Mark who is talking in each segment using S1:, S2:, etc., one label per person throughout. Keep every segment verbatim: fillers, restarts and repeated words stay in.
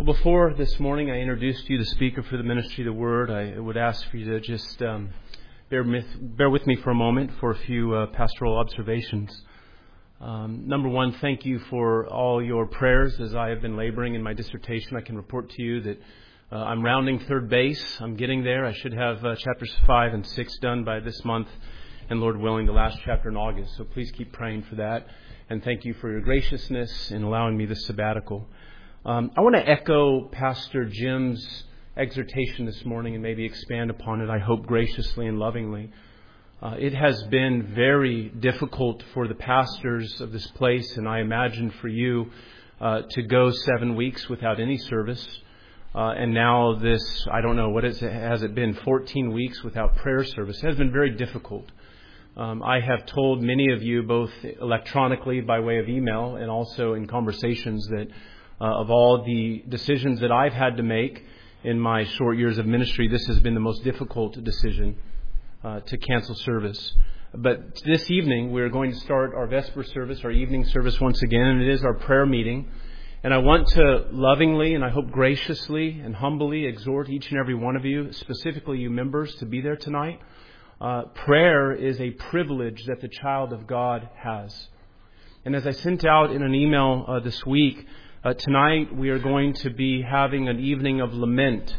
S1: before this morning I introduced you the speaker for the ministry of the Word, I would ask for you to just um, bear, with, bear with me for a moment for a few uh, pastoral observations. Um, number one, thank you for all your prayers as I have been laboring in my dissertation. I can report to you that uh, I'm rounding third base. I'm getting there. I should have uh, chapters five and six done by this month, and Lord willing, the last chapter in August. So please keep praying for that. And thank you for your graciousness in allowing me this sabbatical. Um, I want to echo Pastor Jim's exhortation this morning and maybe expand upon it, I hope graciously and lovingly. Uh, it has been very difficult for the pastors of this place, and I imagine for you, uh, to go seven weeks without any service. Uh, and now this, I don't know, what is it, has it been, fourteen weeks without prayer service? It has been very difficult. Um, I have told many of you, both electronically by way of email and also in conversations, that uh, of all the decisions that I've had to make in my short years of ministry, this has been the most difficult decision uh, to cancel service. But this evening, we're going to start our Vesper service, our evening service once again, and it is our prayer meeting. And I want to lovingly and I hope graciously and humbly exhort each and every one of you, specifically you members, to be there tonight. Uh, prayer is a privilege that the child of God has. And as I sent out in an email uh, this week, uh, tonight we are going to be having an evening of lament.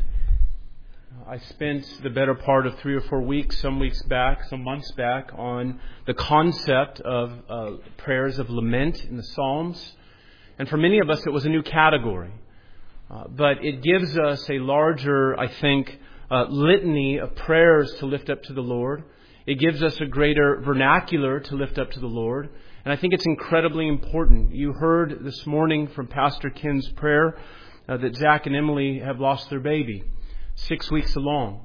S1: I spent the better part of three or four weeks, some weeks back, some months back, on the concept of uh, prayers of lament in the Psalms. And for many of us, it was a new category. Uh, but it gives us a larger, I think, Uh, litany of prayers to lift up to the Lord. It gives us a greater vernacular to lift up to the Lord. And I think it's incredibly important. You heard this morning from Pastor Ken's prayer uh, that Zach and Emily have lost their baby, six weeks along.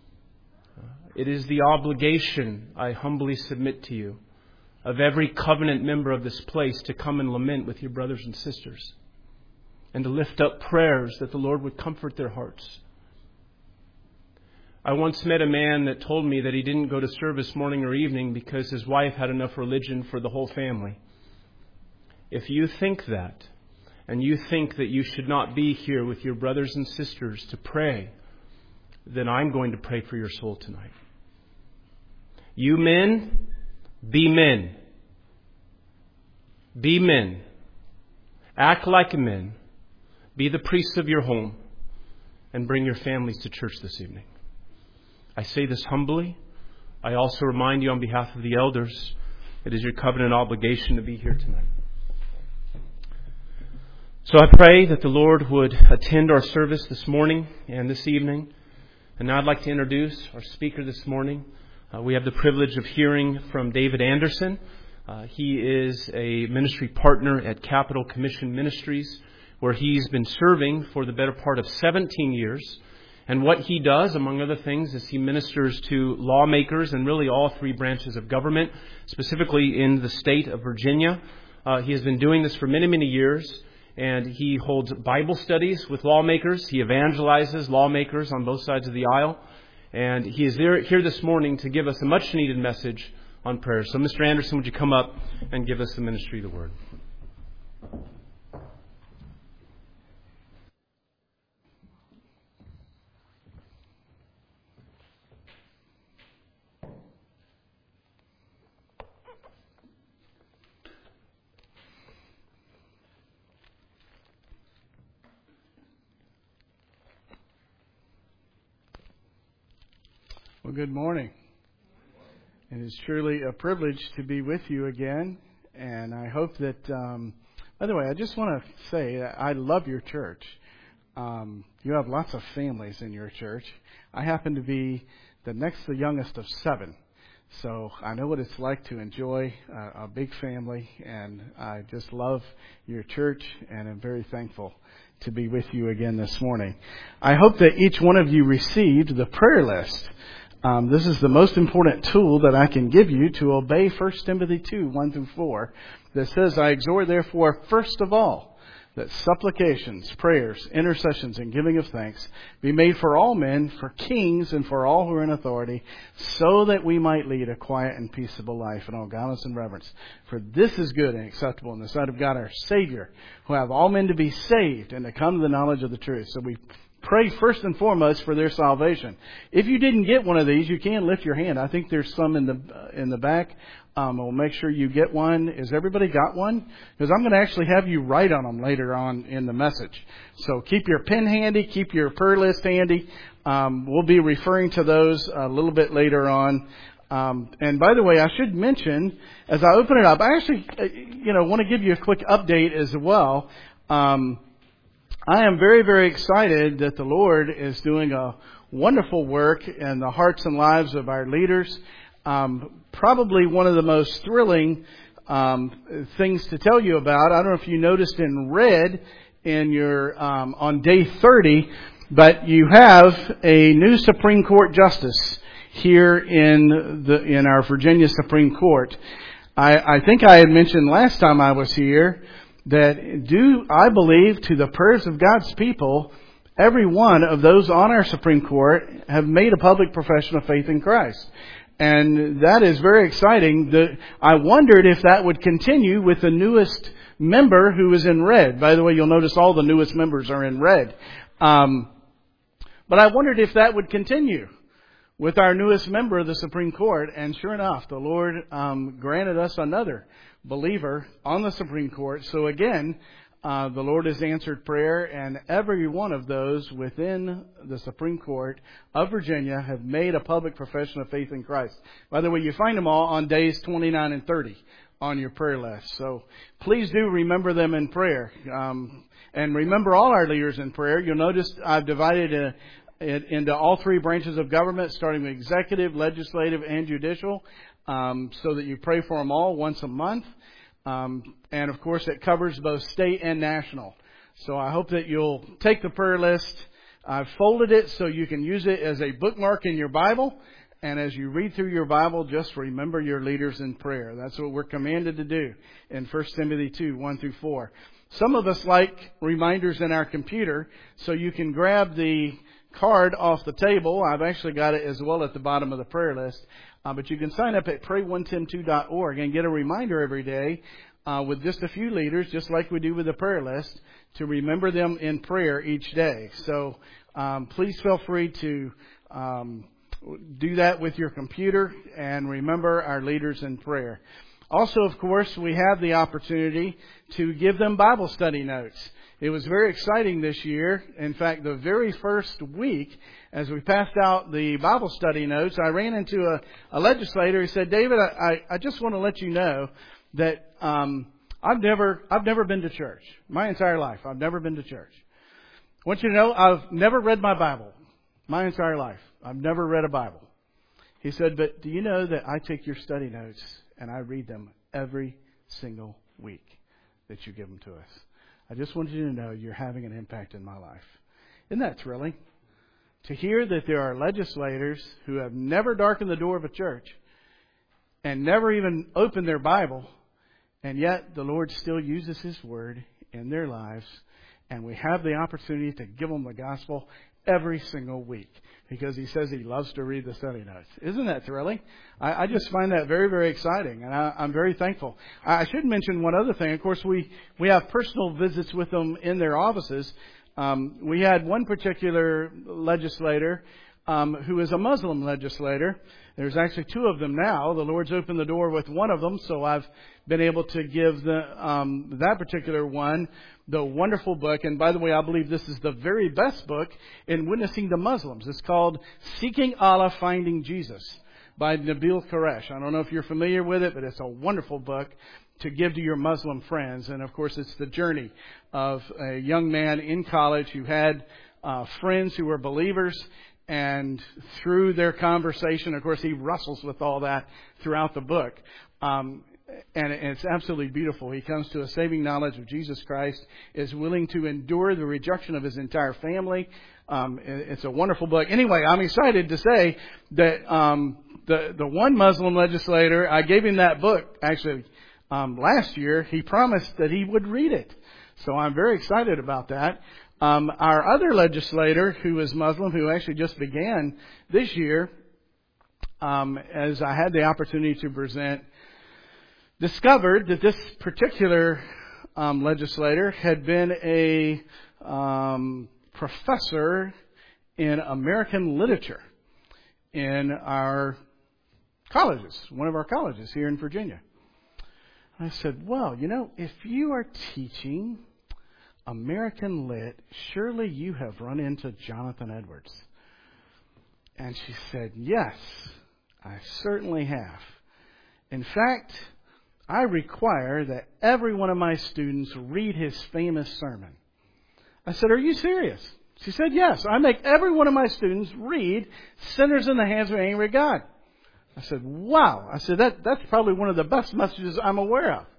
S1: Uh, it is the obligation, I humbly submit to you, of every covenant member of this place to come and lament with your brothers and sisters and to lift up prayers that the Lord would comfort their hearts. I once met a man that told me that he didn't go to service morning or evening because his wife had enough religion for the whole family. If you think that, and you think that you should not be here with your brothers and sisters to pray, then I'm going to pray for your soul tonight. You men, be men. Be men. Act like men. Be the priests of your home, and bring your families to church this evening. I say this humbly. I also remind you on behalf of the elders, it is your covenant obligation to be here tonight. So I pray that the Lord would attend our service this morning and this evening. And now I'd like to introduce our speaker this morning. Uh, we have the privilege of hearing from David Anderson. Uh, he is a ministry partner at Capital Commission Ministries, where he's been serving for the better part of seventeen years. And what he does, among other things, is he ministers to lawmakers in really all three branches of government, specifically in the state of Virginia. Uh, he has been doing this for many, many years, and he holds Bible studies with lawmakers. He evangelizes lawmakers on both sides of the aisle. And he is there, here this morning to give us a much-needed message on prayer. So, Mister Anderson, would you come up and give us the ministry of the Word?
S2: Well, good morning. It is truly a privilege to be with you again, and I hope that, um, by the way, I just want to say that I love your church. Um, you have lots of families in your church. I happen to be the next to youngest of seven, so I know what it's like to enjoy a, a big family, and I just love your church, and I'm very thankful to be with you again this morning. I hope that each one of you received the prayer list. Um, this is the most important tool that I can give you to obey First Timothy two, one through four, that says, I exhort therefore, first of all, that supplications, prayers, intercessions, and giving of thanks be made for all men, for kings, and for all who are in authority, so that we might lead a quiet and peaceable life in all godliness and reverence. For this is good and acceptable in the sight of God our Savior, who have all men to be saved and to come to the knowledge of the truth. So we pray first and foremost for their salvation. If you didn't get one of these, you can lift your hand. I think there's some in the uh, in the back. Um, we'll make sure you get one. Has everybody got one? Because I'm going to actually have you write on them later on in the message. So keep your pen handy. Keep your prayer list handy. Um, we'll be referring to those a little bit later on. Um, and by the way, I should mention, as I open it up, I actually, uh, you know, want to give you a quick update as well. Um, I am very, very excited that the Lord is doing a wonderful work in the hearts and lives of our leaders. Um, probably one of the most thrilling um, things to tell you about. I don't know if you noticed in red in your um, on day thirty, but you have a new Supreme Court justice here in the in our Virginia Supreme Court. I, I think I had mentioned last time I was here that due, I believe, to the prayers of God's people, every one of those on our Supreme Court have made a public profession of faith in Christ. And that is very exciting. The, I wondered if that would continue with the newest member who is in red. By the way, you'll notice all the newest members are in red. Um, but I wondered if that would continue with our newest member of the Supreme Court. And sure enough, the Lord um, granted us another believer on the Supreme Court. So again, uh, the Lord has answered prayer, and every one of those within the Supreme Court of Virginia have made a public profession of faith in Christ. By the way, you find them all on days twenty-nine and thirty on your prayer list. So please do remember them in prayer. Um, and remember all our leaders in prayer. You'll notice I've divided a, it into all three branches of government, starting with executive, legislative, and judicial, um, so that you pray for them all once a month. Um, and, of course, it covers both state and national. So I hope that you'll take the prayer list. I've folded it so you can use it as a bookmark in your Bible. And as you read through your Bible, just remember your leaders in prayer. That's what we're commanded to do in First Timothy two, one through four. Some of us like reminders in our computer, so you can grab the card off the table. I've actually got it as well at the bottom of the prayer list. Uh, but you can sign up at pray one ten two dot org and get a reminder every day uh, with just a few leaders, just like we do with the prayer list, to remember them in prayer each day. So um, please feel free to um, do that with your computer and remember our leaders in prayer. Also, of course, we have the opportunity to give them Bible study notes. It was very exciting this year. In fact, the very first week, as we passed out the Bible study notes, I ran into a, a legislator who said, David, I, I, I just want to let you know that um, I've never I've never been to church. My entire life, I've never been to church. I want you to know I've never read my Bible. My entire life, I've never read a Bible. He said, but do you know that I take your study notes and I read them every single week that you give them to us? I just want you to know you're having an impact in my life. Isn't that thrilling? To hear that there are legislators who have never darkened the door of a church and never even opened their Bible, and yet the Lord still uses His Word in their lives, and we have the opportunity to give them the gospel every single week because He says He loves to read the study notes. Isn't that thrilling? I, I just find that very, very exciting, and I, I'm very thankful. I, I should mention one other thing. Of course, we, we have personal visits with them in their offices. Um, we had one particular legislator um, who is a Muslim legislator. There's actually two of them now. The Lord's opened the door with one of them, so I've been able to give the, um, that particular one the wonderful book. And by the way, I believe this is the very best book in witnessing to Muslims. It's called Seeking Allah, Finding Jesus by Nabil Quresh. I don't know if you're familiar with it, but it's a wonderful book to give to your Muslim friends. And of course, it's the journey of a young man in college who had uh, friends who were believers. And through their conversation, of course, he wrestles with all that throughout the book. Um, and it's absolutely beautiful. He comes to a saving knowledge of Jesus Christ, is willing to endure the rejection of his entire family. Um, it's a wonderful book. Anyway, I'm excited to say that um, the, the one Muslim legislator, I gave him that book, actually, um, last year. He promised that he would read it. So I'm very excited about that. Um, our other legislator, who is Muslim, who actually just began this year, um, as I had the opportunity to present, discovered that this particular um, legislator had been a um, professor in American literature in our colleges, one of our colleges here in Virginia. I said, well, you know, if you are teaching American Lit, surely you have run into Jonathan Edwards. And she said, yes, I certainly have. In fact, I require that every one of my students read his famous sermon. I said, are you serious? She said, yes, I make every one of my students read Sinners in the Hands of an Angry God. I said, wow. I said, that that's probably one of the best messages I'm aware of.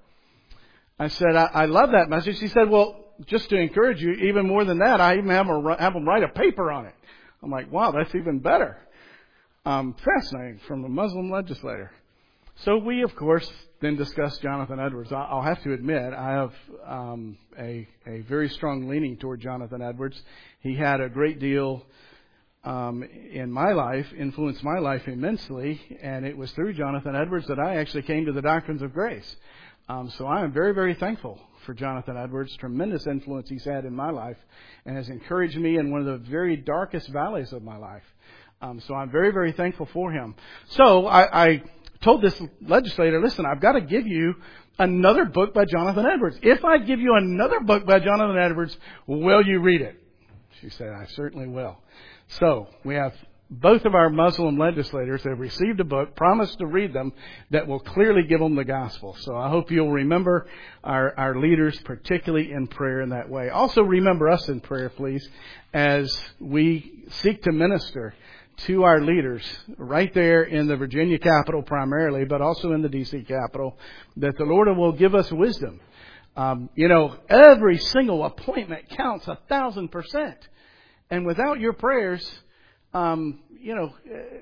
S2: I said, I, I love that message. She said, well, just to encourage you, even more than that, I even have, a, have them write a paper on it. I'm like, wow, that's even better. Um, fascinating, from a Muslim legislator. So we, of course, then discussed Jonathan Edwards. I'll have to admit, I have um, a, a very strong leaning toward Jonathan Edwards. He had a great deal um, in my life, influenced my life immensely, and it was through Jonathan Edwards that I actually came to the doctrines of grace. Um, so I am very, very thankful for Jonathan Edwards. Tremendous influence he's had in my life and has encouraged me in one of the very darkest valleys of my life. Um, so I'm very, very thankful for him. So I, I told this legislator, listen, I've got to give you another book by Jonathan Edwards. If I give you another book by Jonathan Edwards, will you read it? She said, I certainly will. So we have both of our Muslim legislators have received a book, promised to read them, that will clearly give them the gospel. So I hope you'll remember our, our leaders, particularly in prayer in that way. Also remember us in prayer, please, as we seek to minister to our leaders right there in the Virginia capital primarily, but also in the D C capital, that the Lord will give us wisdom. Um, you know, every single appointment counts a thousand percent. And without your prayers, um, you know,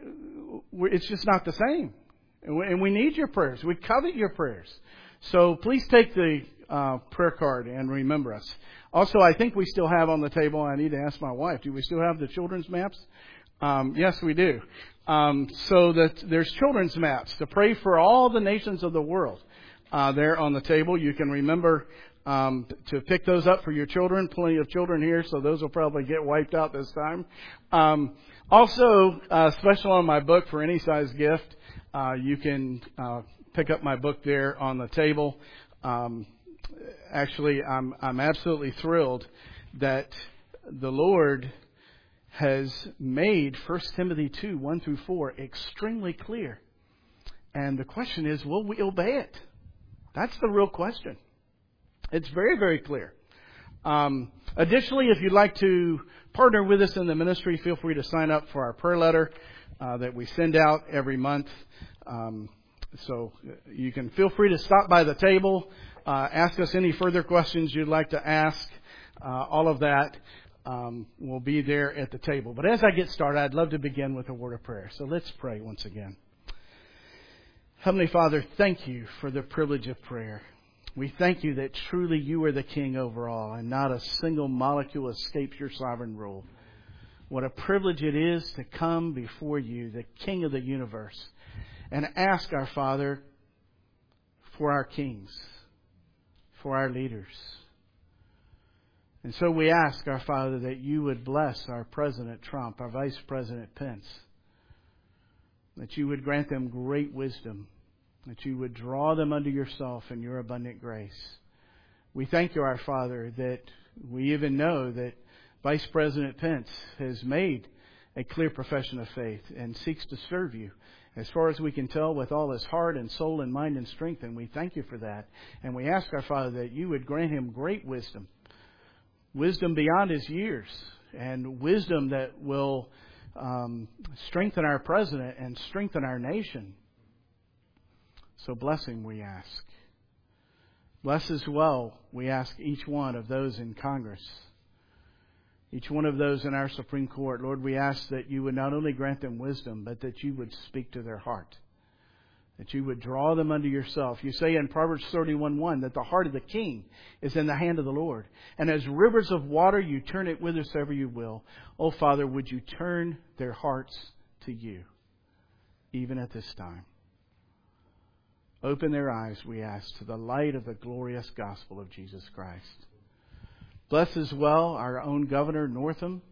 S2: it's just not the same. And we need your prayers. We covet your prayers. So please take the uh, prayer card and remember us. Also, I think we still have on the table, I need to ask my wife, do we still have the children's maps? Um, yes, we do. Um, so that there's children's maps to pray for all the nations of the world. Uh, there on the table, you can remember um, to pick those up for your children. Plenty of children here, so those will probably get wiped out this time. Um, also, uh, special on my book for any size gift, uh, you can uh, pick up my book there on the table. Um, actually, I'm I'm absolutely thrilled that the Lord has made First Timothy two, one through four extremely clear. And the question is, will we obey it? That's the real question. It's very, very clear. Um, additionally, if you'd like to partner with us in the ministry, feel free to sign up for our prayer letter uh, that we send out every month. Um, so you can feel free to stop by the table, uh, ask us any further questions you'd like to ask. Uh, all of that um, will be there at the table. But as I get started, I'd love to begin with a word of prayer. So let's pray once again. Heavenly Father, thank you for the privilege of prayer. We thank you that truly you are the King over all, and not a single molecule escapes your sovereign rule. What a privilege it is to come before you, the King of the universe, and ask our Father for our kings, for our leaders. And so we ask our Father that you would bless our President Trump, our Vice President Pence, that you would grant them great wisdom, that you would draw them unto yourself in your abundant grace. We thank you, our Father, that we even know that Vice President Pence has made a clear profession of faith and seeks to serve you, as far as we can tell, with all his heart and soul and mind and strength. And we thank you for that. And we ask our Father that you would grant him great wisdom, wisdom beyond his years, and wisdom that will um, strengthen our president and strengthen our nation. So bless him, we ask. Bless as well, we ask, each one of those in Congress, each one of those in our Supreme Court. Lord, we ask that you would not only grant them wisdom, but that you would speak to their heart, that you would draw them unto yourself. You say in Proverbs thirty-one one that the heart of the king is in the hand of the Lord. And as rivers of water, you turn it whithersoever you will. Oh, Father, would you turn their hearts to you, even at this time. Open their eyes, we ask, to the light of the glorious gospel of Jesus Christ. Bless as well our own Governor Northam,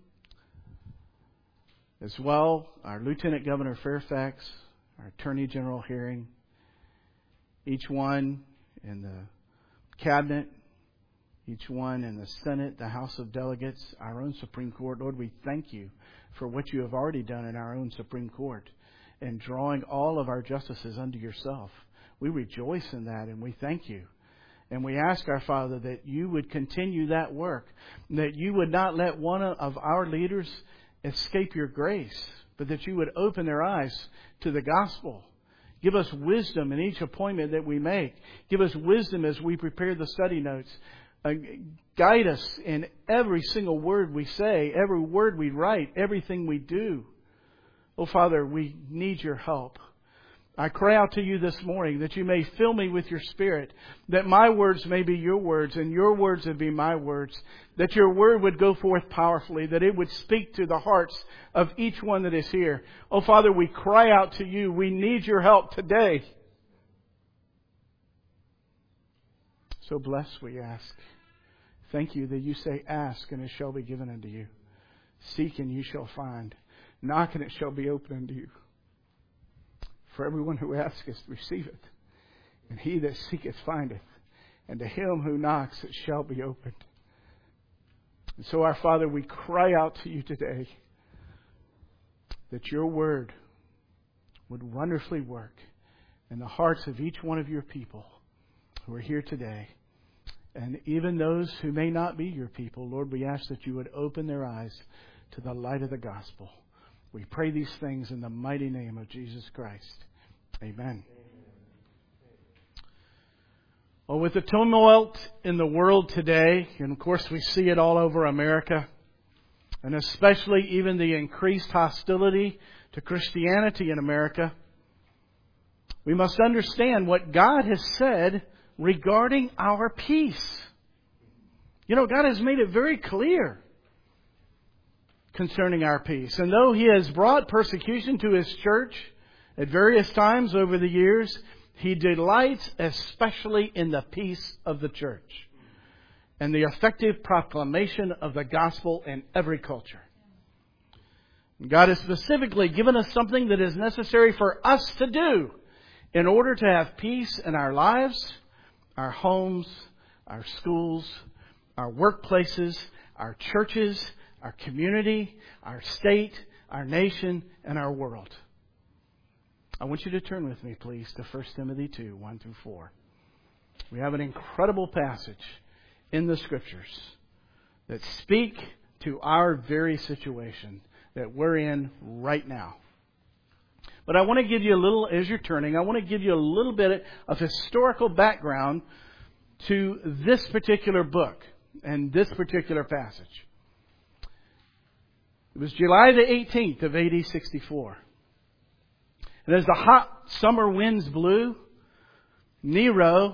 S2: as well our Lieutenant Governor Fairfax, our Attorney General Herring, each one in the Cabinet, each one in the Senate, the House of Delegates, our own Supreme Court. Lord, we thank you for what you have already done in our own Supreme Court and drawing all of our justices unto yourself. We rejoice in that and we thank you. And we ask our Father that you would continue that work, that you would not let one of our leaders escape your grace, but that you would open their eyes to the gospel. Give us wisdom in each appointment that we make. Give us wisdom as we prepare the study notes. Uh, guide us in every single word we say, every word we write, everything we do. Oh, Father, we need your help. I cry out to you this morning that you may fill me with your Spirit, that my words may be your words and your words would be my words, that your word would go forth powerfully, that it would speak to the hearts of each one that is here. Oh, Father, we cry out to you. We need your help today. So bless, we ask. Thank you that you say, ask and it shall be given unto you. Seek and you shall find. Knock and it shall be opened unto you. For everyone who asketh, receiveth. And he that seeketh, findeth. And to him who knocks, it shall be opened. And so, our Father, we cry out to you today that your word would wonderfully work in the hearts of each one of your people who are here today. And even those who may not be your people, Lord, we ask that you would open their eyes to the light of the gospel. We pray these things in the mighty name of Jesus Christ. Amen. Well, with the tumult in the world today, and of course we see it all over America, and especially even the increased hostility to Christianity in America, we must understand what God has said regarding our peace. You know, God has made it very clear concerning our peace. And though He has brought persecution to His church at various times over the years, He delights especially in the peace of the church and the effective proclamation of the gospel in every culture. God has specifically given us something that is necessary for us to do in order to have peace in our lives, our homes, our schools, our workplaces, our churches, our community, our state, our nation, and our world. I want you to turn with me, please, to First Timothy two, one through four. We have an incredible passage in the Scriptures that speak to our very situation that we're in right now. But I want to give you a little, as you're turning, I want to give you a little bit of historical background to this particular book and this particular passage. It was July the eighteenth of A D sixty-four. And as the hot summer winds blew, Nero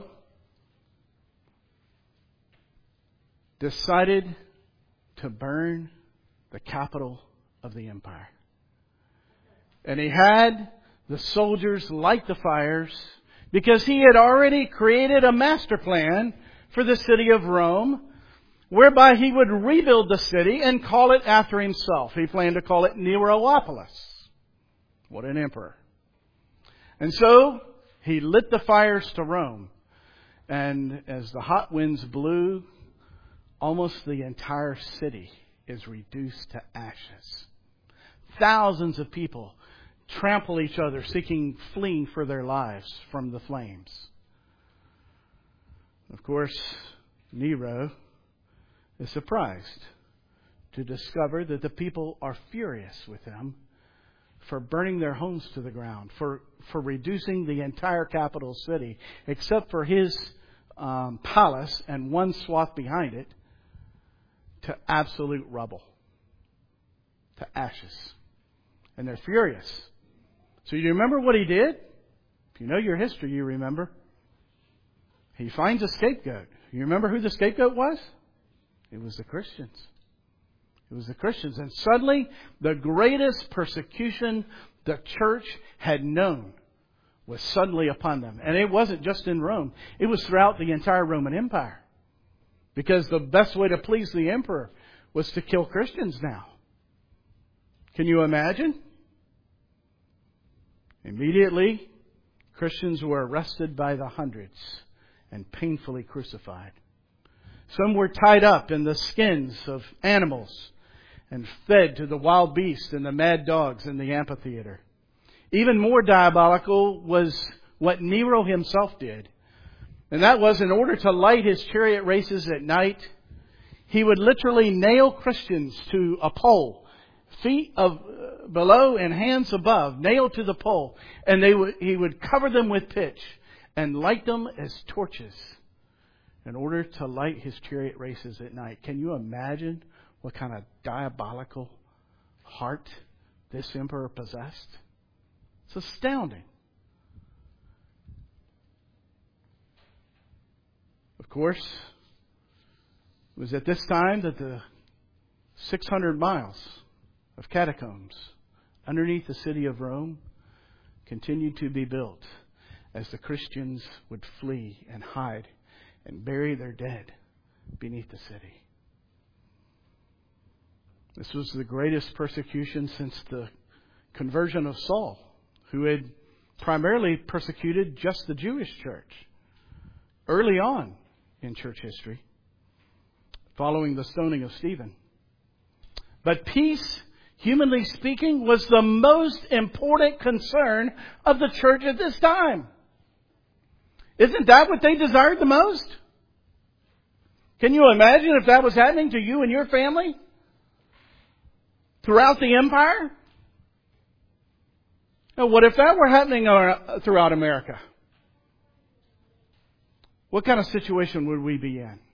S2: decided to burn the capital of the empire. And he had the soldiers light the fires because he had already created a master plan for the city of Rome, whereby he would rebuild the city and call it after himself. He planned to call it Neropolis. What an emperor. And so he lit the fires to Rome. And as the hot winds blew, almost the entire city is reduced to ashes. Thousands of people trample each other, seeking, fleeing for their lives from the flames. Of course, Nero is surprised to discover that the people are furious with him for burning their homes to the ground, for, for reducing the entire capital city, except for his um, palace and one swath behind it, to absolute rubble, to ashes. And they're furious. So you remember what he did? If you know your history, you remember. He finds a scapegoat. You remember who the scapegoat was? It was the Christians. It was the Christians. And suddenly, the greatest persecution the church had known was suddenly upon them. And it wasn't just in Rome. It was throughout the entire Roman Empire. Because the best way to please the emperor was to kill Christians now. Can you imagine? Immediately, Christians were arrested by the hundreds and painfully crucified. Some were tied up in the skins of animals and fed to the wild beasts and the mad dogs in the amphitheater. Even more diabolical was what Nero himself did. And that was, in order to light his chariot races at night, he would literally nail Christians to a pole, feet of uh, below and hands above, nailed to the pole. And they would, he would cover them with pitch and light them as torches in order to light his chariot races at night. Can you imagine what kind of diabolical heart this emperor possessed? It's astounding. Of course, it was at this time that the six hundred miles of catacombs underneath the city of Rome continued to be built as the Christians would flee and hide and bury their dead beneath the city. This was the greatest persecution since the conversion of Saul, who had primarily persecuted just the Jewish church early on in church history, following the stoning of Stephen. But peace, humanly speaking, was the most important concern of the church at this time. Isn't that what they desired the most? Can you imagine if that was happening to you and your family throughout the empire? Now, what if that were happening throughout America? What kind of situation would we be in?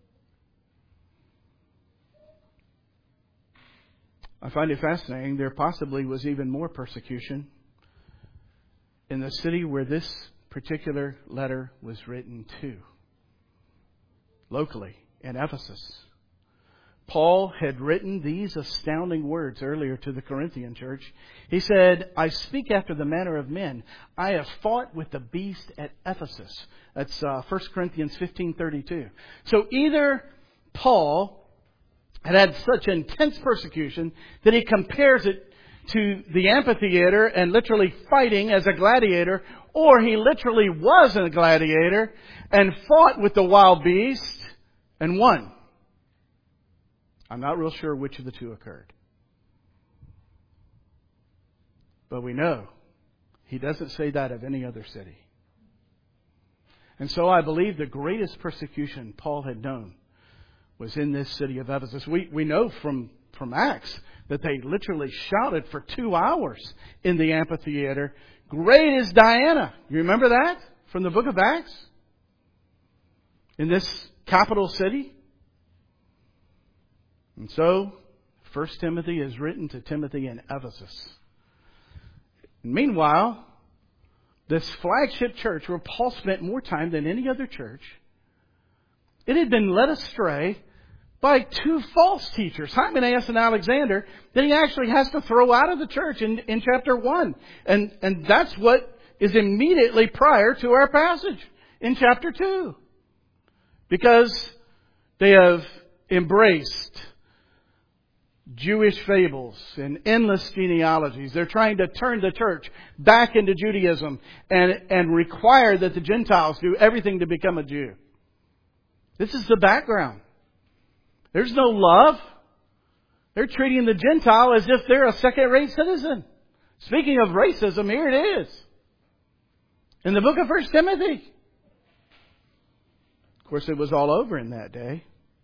S2: I find it fascinating. There possibly was even more persecution in the city where this particular letter was written to. Locally, in Ephesus. Paul had written these astounding words earlier to the Corinthian church. He said, I speak after the manner of men. I have fought with the beast at Ephesus. That's uh, First Corinthians fifteen thirty-two. So either Paul had had such intense persecution that he compares it to the amphitheater and literally fighting as a gladiator, or he literally was a gladiator and fought with the wild beast and won. I'm not real sure which of the two occurred. But we know he doesn't say that of any other city. And so I believe the greatest persecution Paul had known was in this city of Ephesus. We we know from, from Acts that they literally shouted for two hours in the amphitheater, "Great is Diana." You remember that from the book of Acts? In this capital city? And so, First Timothy is written to Timothy in Ephesus. Meanwhile, this flagship church where Paul spent more time than any other church, it had been led astray by two false teachers, Hymenaeus and Alexander, that he actually has to throw out of the church in, in chapter one. And, and that's what is immediately prior to our passage in chapter two. Because they have embraced Jewish fables and endless genealogies. They're trying to turn the church back into Judaism and, and require that the Gentiles do everything to become a Jew. This is the background. There's no love. They're treating the Gentile as if they're a second-rate citizen. Speaking of racism, here it is. In the book of First Timothy. Of course, it was all over in that day.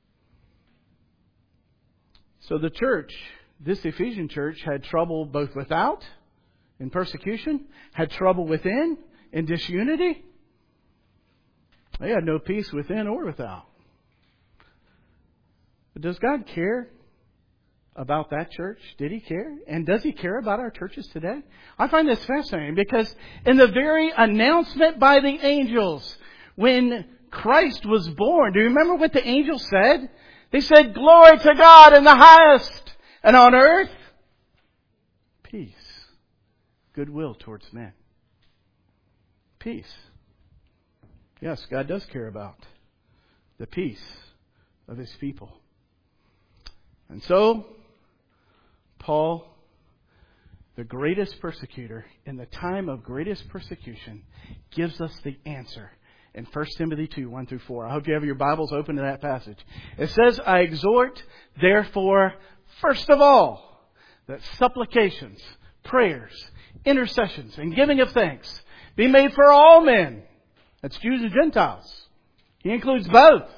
S2: So the church, this Ephesian church, had trouble both without, in persecution, had trouble within, in disunity. They had no peace within or without. But does God care about that church? Did He care? And does He care about our churches today? I find this fascinating because in the very announcement by the angels, when Christ was born, do you remember what the angels said? They said, "Glory to God in the highest, and on earth, peace, goodwill towards men." Peace. Yes, God does care about the peace of His people. And so, Paul, the greatest persecutor in the time of greatest persecution, gives us the answer in First Timothy two, one through four. I hope you have your Bibles open to that passage. It says, "I exhort, therefore, first of all, that supplications, prayers, intercessions, and giving of thanks be made for all men." That's Jews and Gentiles. He includes both.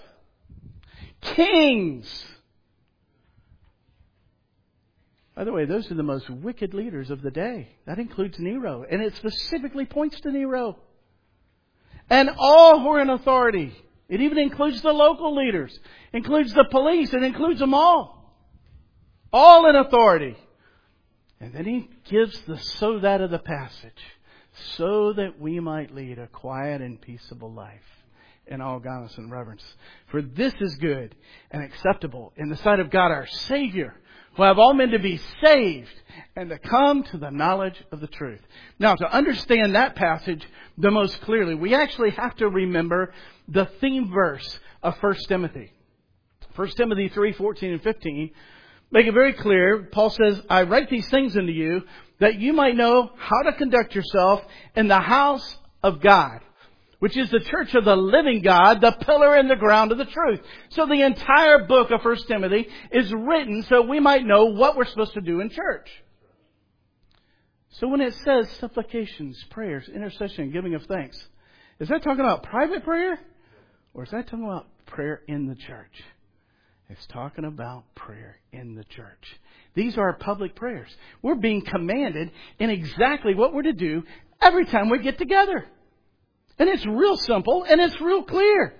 S2: Kings. By the way, those are the most wicked leaders of the day. That includes Nero. And it specifically points to Nero. And all who are in authority. It even includes the local leaders. It includes the police. It includes them all. All in authority. And then he gives the so that of the passage. So that we might lead a quiet and peaceable life in all godliness and reverence. For this is good and acceptable in the sight of God our Savior, who have all men to be saved and to come to the knowledge of the truth. Now, to understand that passage the most clearly, we actually have to remember the theme verse of First Timothy. First Timothy three, fourteen and fifteen make it very clear. Paul says, "I write these things unto you that you might know how to conduct yourself in the house of God, which is the church of the living God, the pillar and the ground of the truth." So the entire book of First Timothy is written so we might know what we're supposed to do in church. So when it says supplications, prayers, intercession, and giving of thanks, is that talking about private prayer? Or is that talking about prayer in the church? It's talking about prayer in the church. These are public prayers. We're being commanded in exactly what we're to do every time we get together. And it's real simple and it's real clear.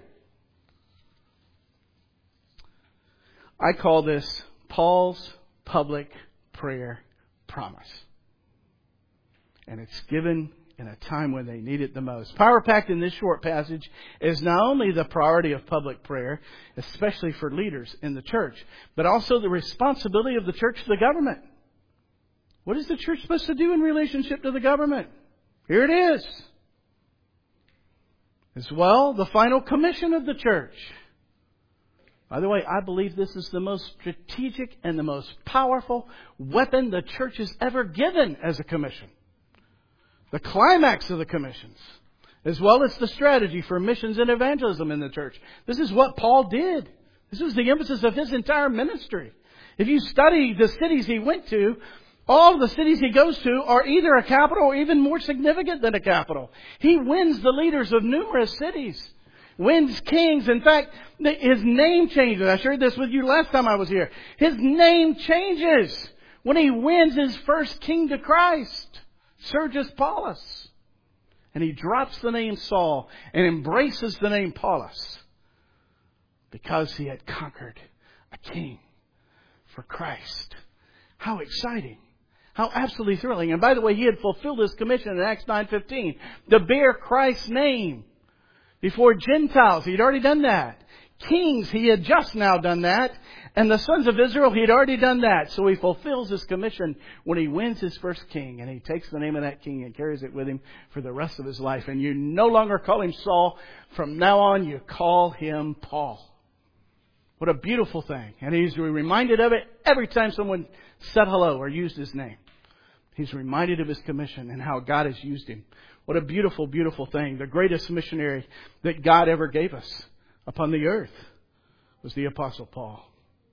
S2: I call this Paul's public prayer promise. And it's given in a time when they need it the most. Power packed in this short passage is not only the priority of public prayer, especially for leaders in the church, but also the responsibility of the church to the government. What is the church supposed to do in relationship to the government? Here it is. As well, the final commission of the church. By the way, I believe this is the most strategic and the most powerful weapon the church has ever given as a commission. The climax of the commissions, as well as the strategy for missions and evangelism in the church. This is what Paul did. This was the emphasis of his entire ministry. If you study the cities he went to, all of the cities he goes to are either a capital or even more significant than a capital. He wins the leaders of numerous cities. Wins kings. In fact, his name changes. I shared this with you last time I was here. His name changes when he wins his first king to Christ, Sergius Paulus. And he drops the name Saul and embraces the name Paulus because he had conquered a king for Christ. How exciting. How absolutely thrilling. And by the way, he had fulfilled his commission in Acts nine fifteen to bear Christ's name before Gentiles. He'd already done that. Kings, he had just now done that. And the sons of Israel, he had already done that. So he fulfills his commission when he wins his first king. And he takes the name of that king and carries it with him for the rest of his life. And you no longer call him Saul. From now on, you call him Paul. What a beautiful thing. And he's reminded of it every time someone said hello or used his name. He's reminded of his commission and how God has used him. What a beautiful, beautiful thing. The greatest missionary that God ever gave us upon the earth was the Apostle Paul.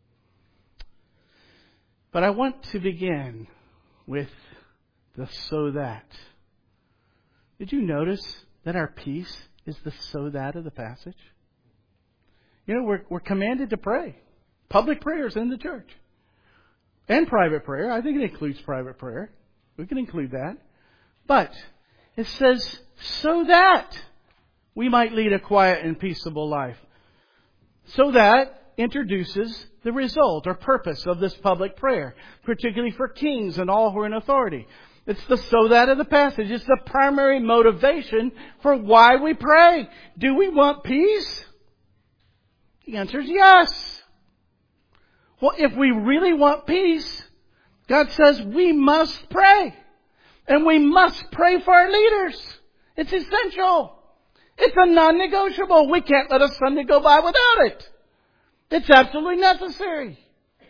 S2: But I want to begin with the so that. Did you notice that our peace is the so that of the passage? You know, we're, we're commanded to pray. Public prayers in the church. And private prayer. I think it includes private prayer. We can include that. But it says, so that we might lead a quiet and peaceable life. So that introduces the result or purpose of this public prayer, particularly for kings and all who are in authority. It's the so that of the passage. It's the primary motivation for why we pray. Do we want peace? The answer is yes. Well, if we really want peace, God says we must pray. And we must pray for our leaders. It's essential. It's a non-negotiable. We can't let a Sunday go by without it. It's absolutely necessary.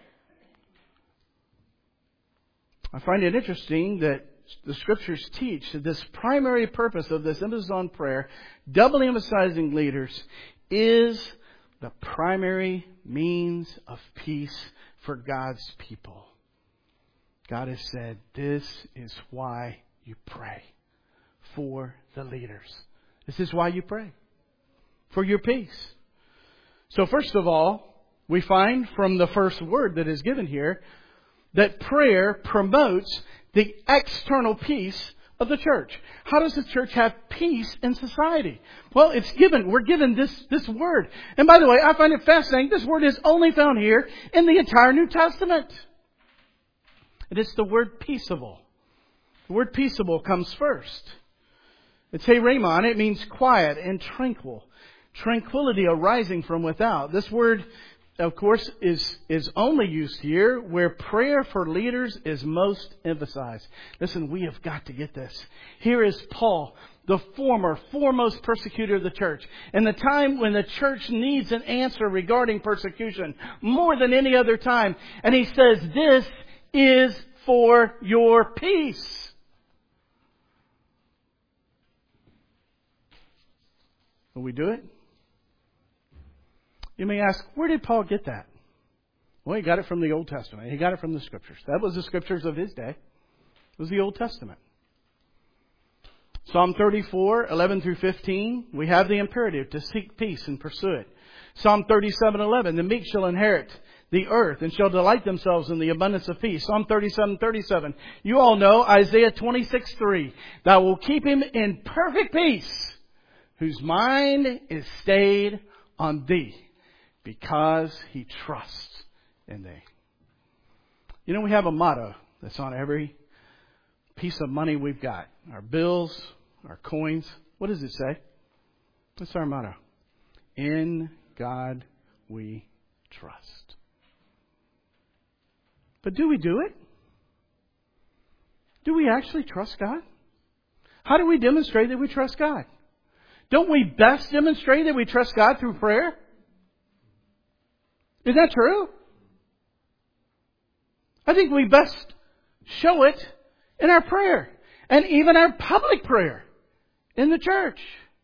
S2: I find it interesting that the Scriptures teach that this primary purpose of this emphasis on prayer, doubly emphasizing leaders, is the primary means of peace for God's people. God has said, this is why you pray. For the leaders. This is why you pray. For your peace. So first of all, we find from the first word that is given here that prayer promotes the external peace of the church. How does the church have peace in society? Well, it's given, we're given this, this word. And by the way, I find it fascinating. This word is only found here in the entire New Testament. It is the word peaceable. The word peaceable comes first. It's Ramon. It means quiet and tranquil. Tranquility arising from without. This word, of course, is, is only used here where prayer for leaders is most emphasized. Listen, we have got to get this. Here is Paul, the former, foremost persecutor of the church. In the time when the church needs an answer regarding persecution more than any other time. And he says, this is for your peace. Will we do it? You may ask, where did Paul get that? Well, he got it from the Old Testament. He got it from the Scriptures. That was the Scriptures of his day. It was the Old Testament. Psalm thirty-four, eleven through fifteen, we have the imperative to seek peace and pursue it. Psalm thirty-seven, eleven, the meek shall inherit the earth and shall delight themselves in the abundance of peace. Psalm thirty-seven, thirty-seven. You all know Isaiah twenty-six, three. Thou will keep him in perfect peace, whose mind is stayed on thee, because he trusts in thee. You know, we have a motto that's on every piece of money we've got. Our bills, our coins. What does it say? What's our motto? In God we trust. But do we do it? Do we actually trust God? How do we demonstrate that we trust God? Don't we best demonstrate that we trust God through prayer? Is that true? I think we best show it in our prayer. And even our public prayer in the church.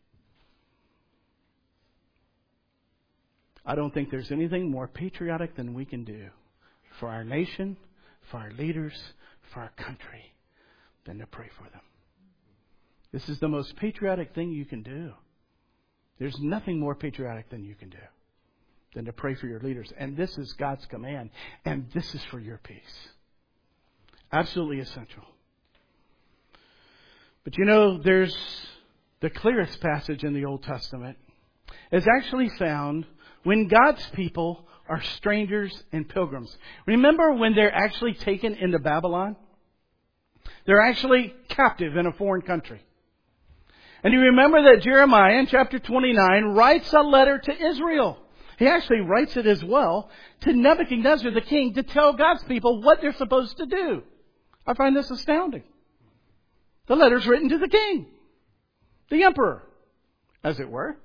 S2: I don't think there's anything more patriotic than we can do for our nation, for our leaders, for our country, than to pray for them. This is the most patriotic thing you can do. There's nothing more patriotic than you can do than to pray for your leaders. And this is God's command. And this is for your peace. Absolutely essential. But you know, there's the clearest passage in the Old Testament is actually found when God's people are strangers and pilgrims. Remember when they're actually taken into Babylon? They're actually captive in a foreign country. And you remember that Jeremiah in chapter twenty-nine writes a letter to Israel. He actually writes it as well to Nebuchadnezzar the king to tell God's people what they're supposed to do. I find this astounding. The letter's written to the king, the emperor, as it were.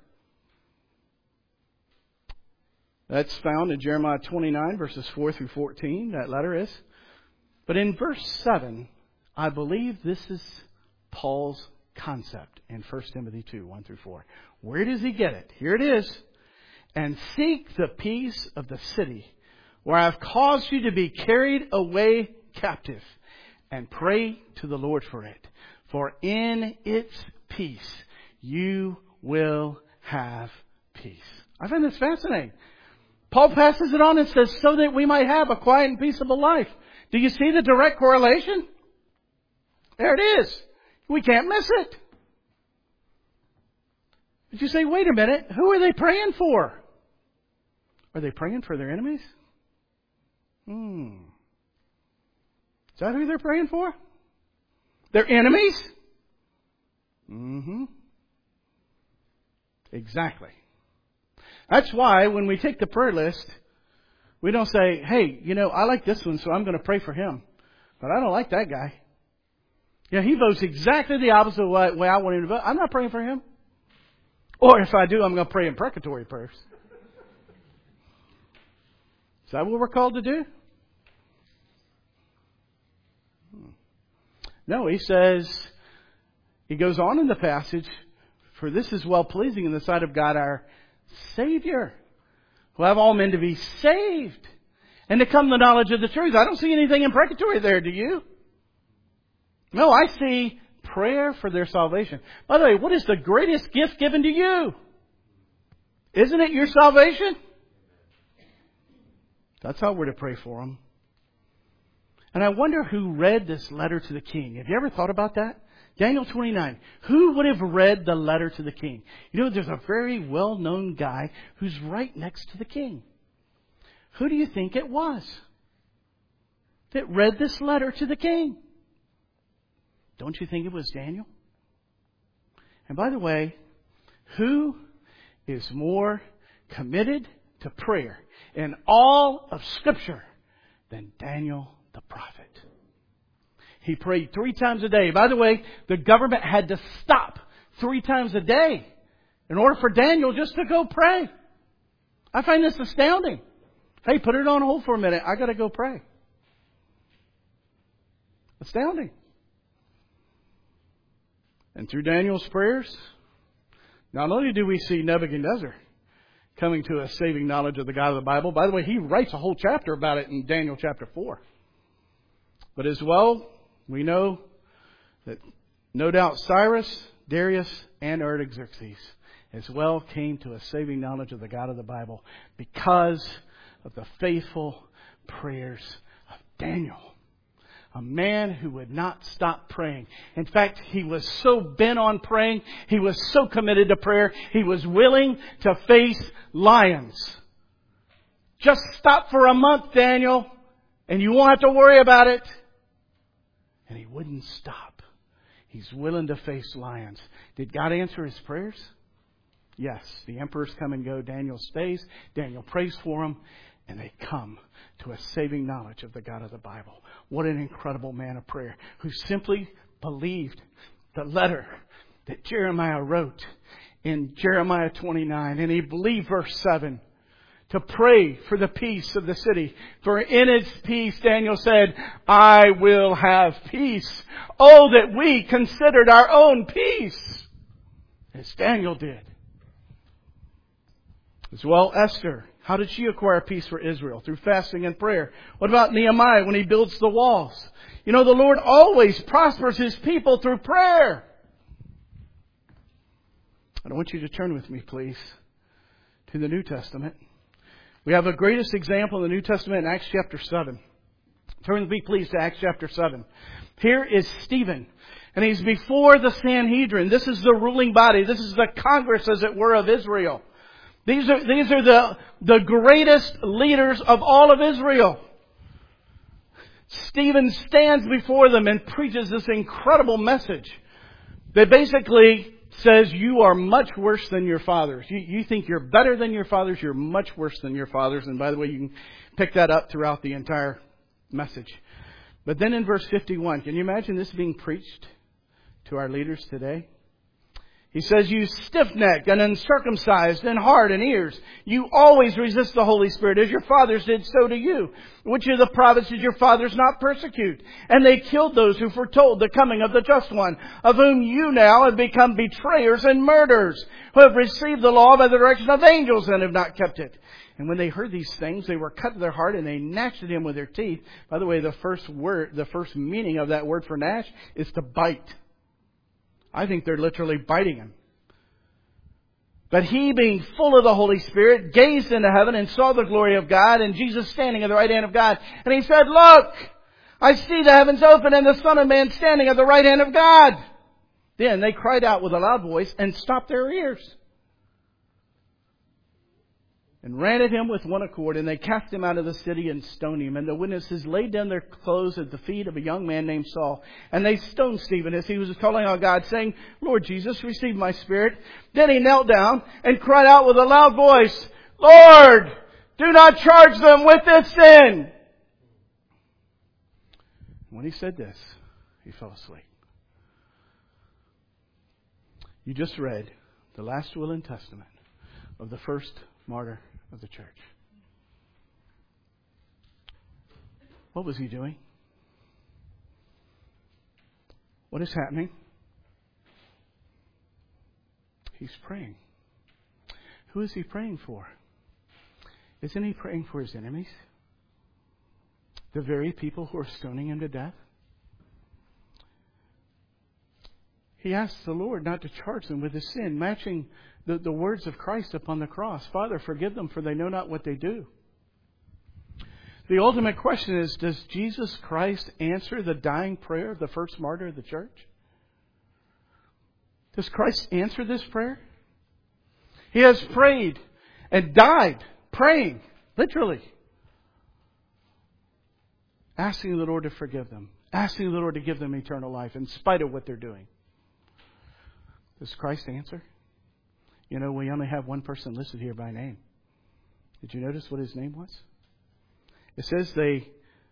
S2: That's found in Jeremiah twenty-nine, verses four through fourteen. That letter is. But in verse seven, I believe this is Paul's concept in First Timothy two, one through four. Where does he get it? Here it is. And seek the peace of the city where I have caused you to be carried away captive, and pray to the Lord for it. For in its peace you will have peace. I find this fascinating. Paul passes it on and says, so that we might have a quiet and peaceable life. Do you see the direct correlation? There it is. We can't miss it. But you say, wait a minute, who are they praying for? Are they praying for their enemies? Hmm. Is that who they're praying for? Their enemies? Mm-hmm. Exactly. That's why when we take the prayer list, we don't say, hey, you know, I like this one, so I'm going to pray for him. But I don't like that guy. Yeah, he votes exactly the opposite way, way I want him to vote. I'm not praying for him. Or if I do, I'm going to pray imprecatory prayers. Is that what we're called to do? No, he says, he goes on in the passage, for this is well pleasing in the sight of God our Savior, who have all men to be saved and to come to the knowledge of the truth. I don't see anything imprecatory there, do you? No, I see prayer for their salvation. By the way, what is the greatest gift given to you? Isn't it your salvation? That's how we're to pray for them. And I wonder who read this letter to the king. Have you ever thought about that? Daniel twenty-nine. Who would have read the letter to the king? You know, there's a very well-known guy who's right next to the king. Who do you think it was that read this letter to the king? Don't you think it was Daniel? And by the way, who is more committed to prayer in all of Scripture than Daniel the prophet? He prayed three times a day. By the way, the government had to stop three times a day in order for Daniel just to go pray. I find this astounding. Hey, put it on hold for a minute. I got to go pray. Astounding. And through Daniel's prayers, not only do we see Nebuchadnezzar coming to a saving knowledge of the God of the Bible. By the way, he writes a whole chapter about it in Daniel chapter four. But as well, we know that no doubt Cyrus, Darius, and Artaxerxes as well came to a saving knowledge of the God of the Bible because of the faithful prayers of Daniel. A man who would not stop praying. In fact, he was so bent on praying. He was so committed to prayer. He was willing to face lions. Just stop for a month, Daniel, and you won't have to worry about it. And he wouldn't stop. He's willing to face lions. Did God answer his prayers? Yes. The emperors come and go. Daniel stays. Daniel prays for them. And they come to a saving knowledge of the God of the Bible. What an incredible man of prayer who simply believed the letter that Jeremiah wrote in Jeremiah twenty-nine. And he believed verse seven to pray for the peace of the city. For in its peace, Daniel said, I will have peace. Oh, that we considered our own peace as Daniel did. As well, Esther. How did she acquire peace for Israel? Through fasting and prayer. What about Nehemiah when he builds the walls? You know, the Lord always prospers His people through prayer. I want you to turn with me, please, to the New Testament. We have the greatest example in the New Testament in Acts chapter seven. Turn with me, please, to Acts chapter seven. Here is Stephen. And he's before the Sanhedrin. This is the ruling body. This is the Congress, as it were, of Israel. These are, these are the, the greatest leaders of all of Israel. Stephen stands before them and preaches this incredible message that basically says you are much worse than your fathers. You, you think you're better than your fathers. You're much worse than your fathers. And by the way, you can pick that up throughout the entire message. But then in verse fifty-one, can you imagine this being preached to our leaders today? He says, you stiff-necked and uncircumcised in heart and ears, you always resist the Holy Spirit, as your fathers did, so do you. Which of the prophets did your fathers not persecute? And they killed those who foretold the coming of the Just One, of whom you now have become betrayers and murderers, who have received the law by the direction of angels and have not kept it. And when they heard these things, they were cut to their heart and they gnashed at him with their teeth. By the way, the first word, the first meaning of that word for gnash is to bite. I think they're literally biting him. But he, being full of the Holy Spirit, gazed into heaven and saw the glory of God and Jesus standing at the right hand of God. And he said, look, I see the heavens open and the Son of Man standing at the right hand of God. Then they cried out with a loud voice and stopped their ears. and ran at him with one accord, and they cast him out of the city and stoned him. And the witnesses laid down their clothes at the feet of a young man named Saul. And they stoned Stephen as he was calling on God, saying, Lord Jesus, receive my spirit. Then he knelt down and cried out with a loud voice, Lord, do not charge them with this sin. When he said this, he fell asleep. You just read the last will and testament of the first martyr of the church. What was he doing? What is happening? He's praying. Who is he praying for? Isn't he praying for his enemies? The very people who are stoning him to death? He asks the Lord not to charge them with his sin, matching the, the words of Christ upon the cross. Father, forgive them, for they know not what they do. The ultimate question is, does Jesus Christ answer the dying prayer of the first martyr of the church? Does Christ answer this prayer? He has prayed and died praying, literally. Asking the Lord to forgive them. Asking the Lord to give them eternal life in spite of what they're doing. Does Christ answer? You know, we only have one person listed here by name. Did you notice what his name was? It says they,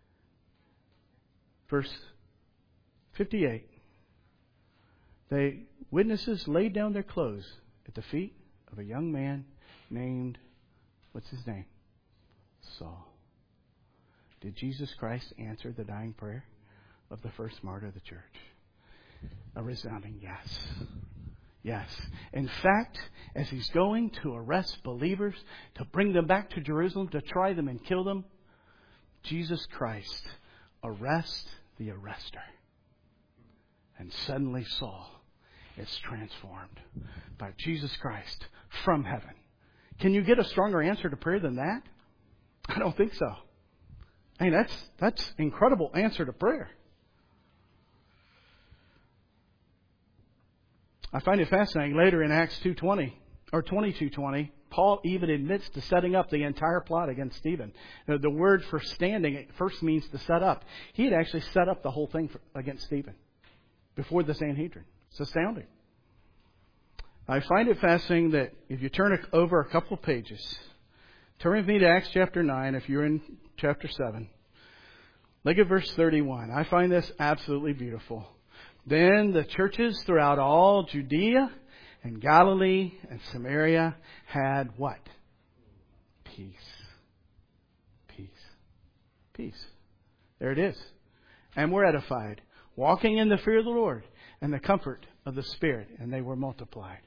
S2: verse fifty-eight, they, witnesses laid down their clothes at the feet of a young man named, what's his name? Saul. Did Jesus Christ answer the dying prayer of the first martyr of the church? A resounding yes. Yes. In fact, as he's going to arrest believers, to bring them back to Jerusalem, to try them and kill them, Jesus Christ arrests the arrestor. And suddenly Saul is transformed by Jesus Christ from heaven. Can you get a stronger answer to prayer than that? I don't think so. I mean, that's that's incredible answer to prayer. I find it fascinating. Later in Acts two twenty or twenty-two twenty, Paul even admits to setting up the entire plot against Stephen. The, the word for standing it first means to set up. He had actually set up the whole thing for, against Stephen before the Sanhedrin. It's astounding. I find it fascinating that if you turn over a couple of pages, turn with me to Acts chapter nine if you're in chapter seven. Look at verse thirty-one. I find this absolutely beautiful. Then the churches throughout all Judea and Galilee and Samaria had what? Peace. Peace. Peace. There it is. And were edified, walking in the fear of the Lord and the comfort of the Spirit, and they were multiplied.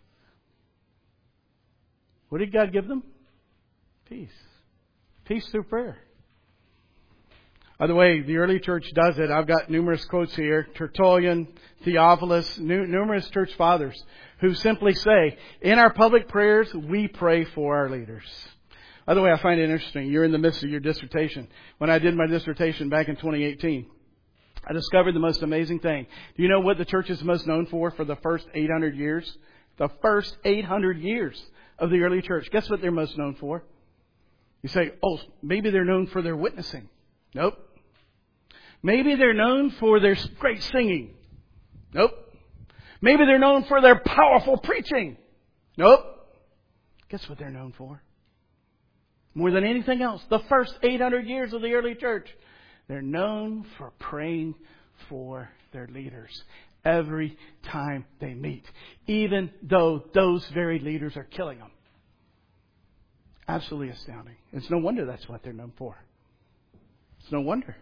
S2: What did God give them? Peace. Peace through prayer. By the way, the early church does it. I've got numerous quotes here. Tertullian, Theophilus, numerous church fathers who simply say, in our public prayers, we pray for our leaders. By the way, I find it interesting. You're in the midst of your dissertation. When I did my dissertation back in twenty eighteen, I discovered the most amazing thing. Do you know what the church is most known for for the first eight hundred years? The first eight hundred years of the early church. Guess what they're most known for? You say, oh, maybe they're known for their witnessing. Nope. Maybe they're known for their great singing. Nope. Maybe they're known for their powerful preaching. Nope. Guess what they're known for? More than anything else, the first eight hundred years of the early church, they're known for praying for their leaders every time they meet, even though those very leaders are killing them. Absolutely astounding. It's no wonder that's what they're known for. It's no wonder.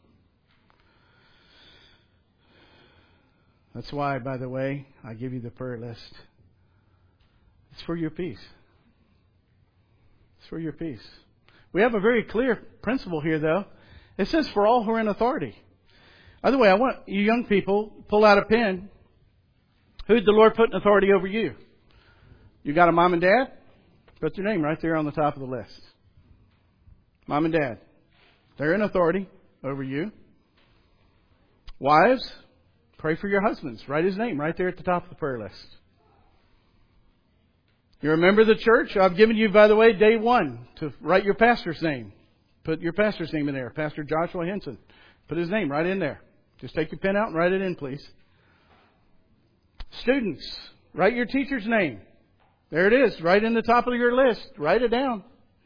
S2: That's why, by the way, I give you the prayer list. It's for your peace. It's for your peace. We have a very clear principle here, though. It says for all who are in authority. By the way, I want you young people, pull out a pen. Who did the Lord put in authority over you? You got a mom and dad? Put their name right there on the top of the list. Mom and dad. They're in authority over you. Wives, pray for your husbands. Write his name right there at the top of the prayer list. You remember the church? I've given you, by the way, day one to write your pastor's name. Put your pastor's name in there. Pastor Joshua Henson. Put his name right in there. Just take your pen out and write it in, please. Students, write your teacher's name. There it is, right in the top of your list. Write it down.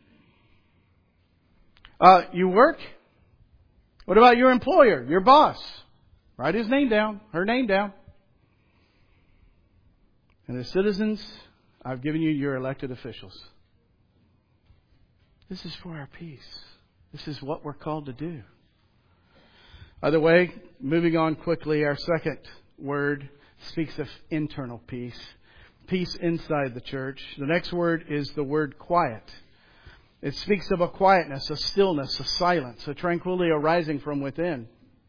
S2: Uh, you work? What about your employer, your boss? Write his name down, her name down. And as citizens, I've given you your elected officials. This is for our peace. This is what we're called to do. By the way, moving on quickly, our second word speaks of internal peace. Peace inside the church. The next word is the word quiet. It speaks of a quietness, a stillness, a silence, a tranquility arising from within.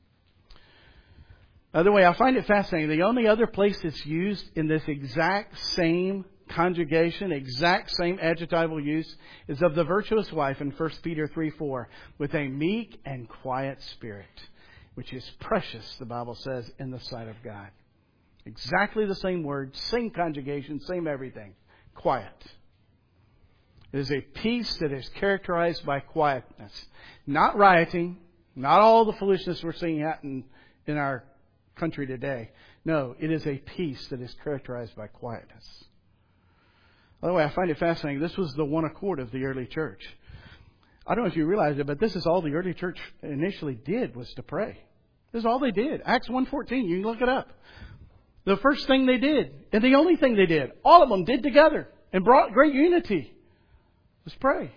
S2: By the way, I find it fascinating. The only other place it's used in this exact same conjugation, exact same adjectival use, is of the virtuous wife in First Peter three four, with a meek and quiet spirit, which is precious, the Bible says, in the sight of God. Exactly the same word, same conjugation, same everything. Quiet. It is a peace that is characterized by quietness. Not rioting, not all the foolishness we're seeing happen in our country today. No, it is a peace that is characterized by quietness. By the way, I find it fascinating. This was the one accord of the early church. I don't know if you realize it, but this is all the early church initially did was to pray. This is all they did. Acts one fourteen, you can look it up. The first thing they did, and the only thing they did, all of them did together and brought great unity, was pray.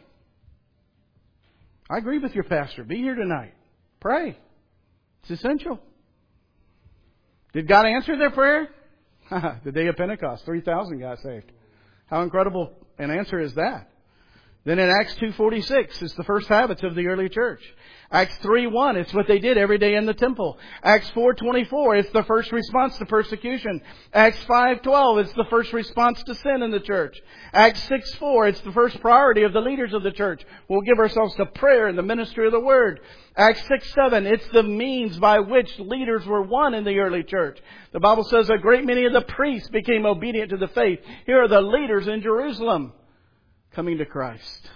S2: I agree with your pastor. Be here tonight. Pray. It's essential. Did God answer their prayer? The day of Pentecost, three thousand got saved. How incredible an answer is that? Then in Acts two forty-six, it's the first habits of the early church. Acts three one, it's what they did every day in the temple. Acts four twenty-four, it's the first response to persecution. Acts five twelve, it's the first response to sin in the church. Acts six four, it's the first priority of the leaders of the church. We'll give ourselves to prayer and the ministry of the Word. Acts six seven, it's the means by which leaders were won in the early church. The Bible says a great many of the priests became obedient to the faith. Here are the leaders in Jerusalem coming to Christ.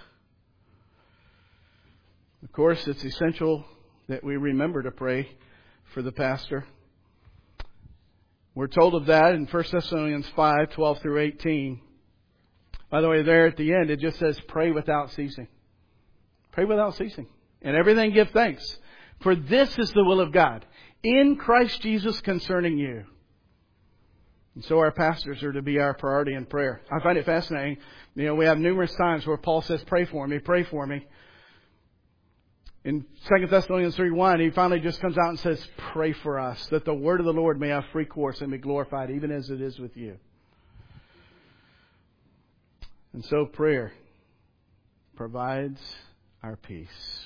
S2: Of course, it's essential that we remember to pray for the pastor. We're told of that in First Thessalonians five twelve through eighteen. By the way, there at the end, it just says, pray without ceasing. Pray without ceasing. And everything give thanks. For this is the will of God in Christ Jesus concerning you. And so our pastors are to be our priority in prayer. I find it fascinating. You know, we have numerous times where Paul says, pray for me, pray for me. In Second Thessalonians three one, he finally just comes out and says, pray for us, that the word of the Lord may have free course and be glorified, even as it is with you. And so prayer provides our peace.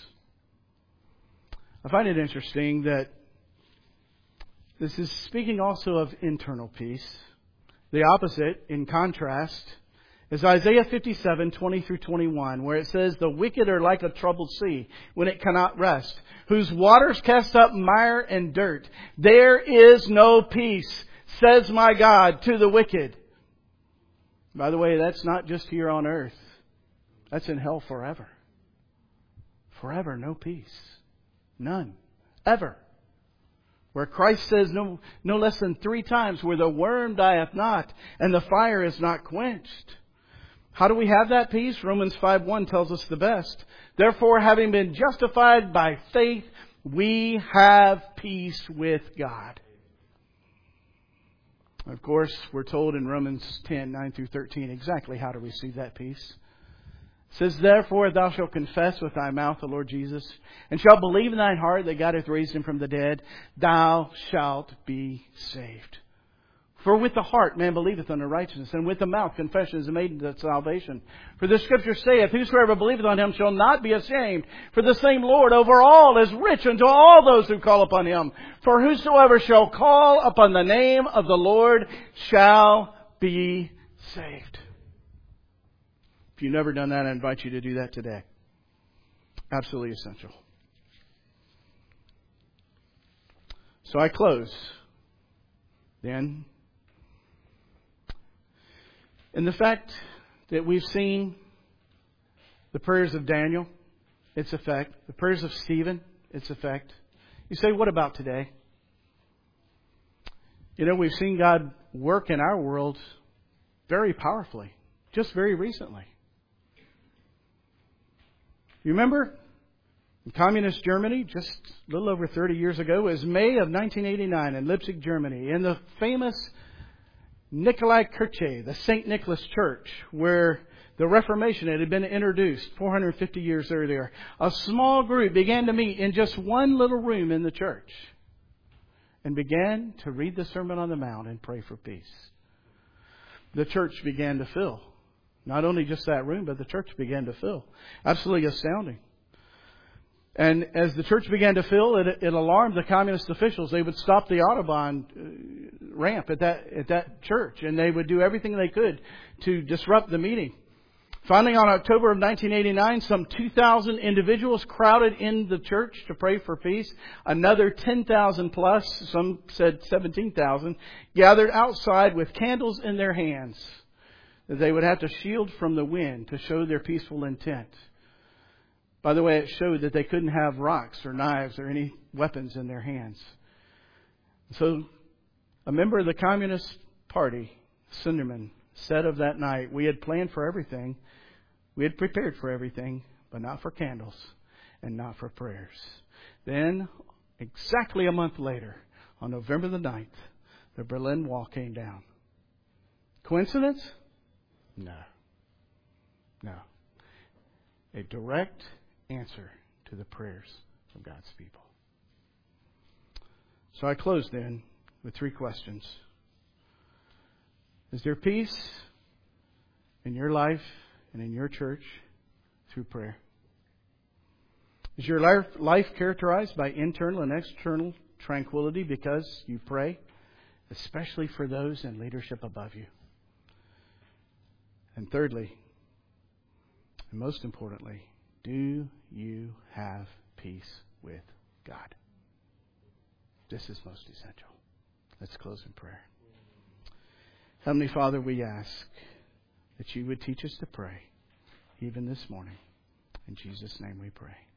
S2: I find it interesting that this is speaking also of internal peace. The opposite, in contrast, is Isaiah fifty-seven twenty through twenty-one, where it says, the wicked are like a troubled sea when it cannot rest, whose waters cast up mire and dirt. There is no peace, says my God, to the wicked. By the way, that's not just here on earth. That's in hell forever. Forever, no peace. None. Ever. Where Christ says no, no less than three times, where the worm dieth not and the fire is not quenched. How do we have that peace? Romans five one tells us the best. Therefore, having been justified by faith, we have peace with God. Of course, we're told in Romans ten nine through thirteen exactly how to receive that peace. It says, therefore, thou shalt confess with thy mouth the Lord Jesus, and shalt believe in thine heart that God hath raised him from the dead, thou shalt be saved. For with the heart man believeth unto righteousness, and with the mouth confession is made unto salvation. For the Scripture saith, whosoever believeth on him shall not be ashamed. For the same Lord over all is rich unto all those who call upon him. For whosoever shall call upon the name of the Lord shall be saved. If you've never done that, I invite you to do that today. Absolutely essential. So I close then. And the fact that we've seen the prayers of Daniel, its effect, the prayers of Stephen, its effect. You say, what about today? You know, we've seen God work in our world very powerfully, just very recently. You remember in communist Germany, just a little over thirty years ago, it was May of nineteen eighty-nine in Leipzig, Germany, in the famous Nikolai Kirche, the Saint Nicholas Church, where the Reformation had been introduced four hundred fifty years earlier. A small group began to meet in just one little room in the church and began to read the Sermon on the Mount and pray for peace. The church began to fill. Not only just that room, but the church began to fill. Absolutely astounding. And as the church began to fill, it, it alarmed the communist officials. They would stop the Autobahn ramp at that at that church, and they would do everything they could to disrupt the meeting. Finally, on October of nineteen eighty-nine, some two thousand individuals crowded in the church to pray for peace. Another ten thousand plus, some said seventeen thousand, gathered outside with candles in their hands that they would have to shield from the wind to show their peaceful intent. By the way, it showed that they couldn't have rocks or knives or any weapons in their hands. So, a member of the Communist Party, Sunderman, said of that night, we had planned for everything, we had prepared for everything, but not for candles and not for prayers. Then, exactly a month later, on November the ninth, the Berlin Wall came down. Coincidence? No. No. A direct answer to the prayers of God's people. So I close then with three questions. Is there peace in your life and in your church through prayer? Is your life, life characterized by internal and external tranquility because you pray, especially for those in leadership above you? And thirdly, and most importantly, do you have peace with God? This is most essential. Let's close in prayer. Heavenly Father, we ask that you would teach us to pray, even this morning. In Jesus' name we pray.